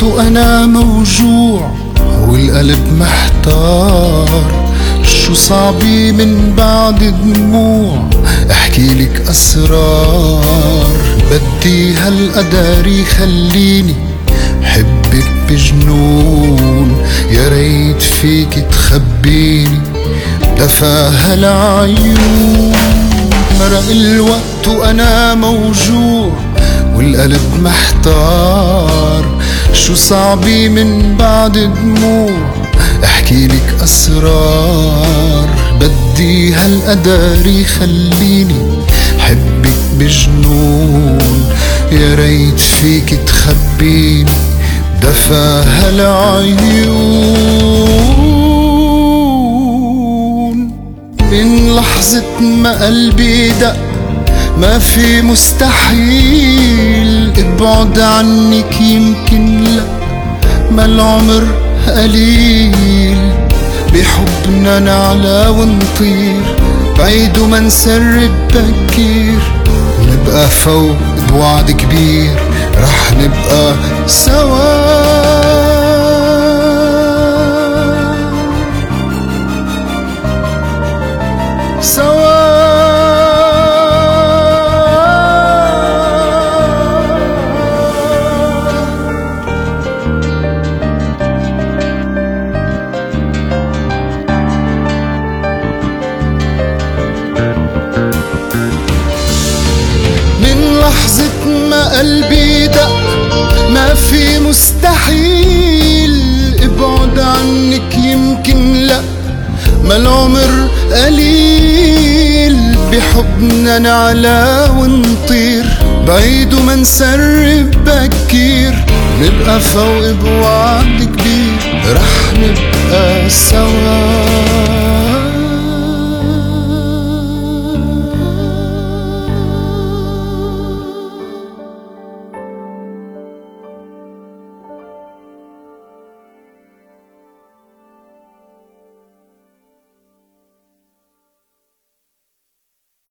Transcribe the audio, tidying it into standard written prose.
وأنا موجوع والقلب محتار، شو صعبي من بعد دموع احكيلك أسرار. بدي هالقدر يخليني حبك بجنون، يا ريت فيك تخبيني دفا هالعيون. مرق الوقت وأنا موجوع والقلب محتار، شو صعبي من بعد دموع احكيلك أسرار. بدي هالقدر يخليني حبك بجنون، يا ريت فيك تخبيني دفا هالعيون. من لحظة ما قلبي دق ما في مستحيل، ابعد عنك يمكن لا ما العمر قليل. بحبنا نعلى ونطير بعيد وما نسرب بكير، نبقى فوق بوعد كبير رح نبقى سوا. لحظة ما قلبي دق ما في مستحيل، ابعد عنك يمكن لا ما العمر قليل. بحبنا نعلى ونطير بعيد وما نسرب بكير، نبقى فوق بوعد كبير رح نبقى سوا.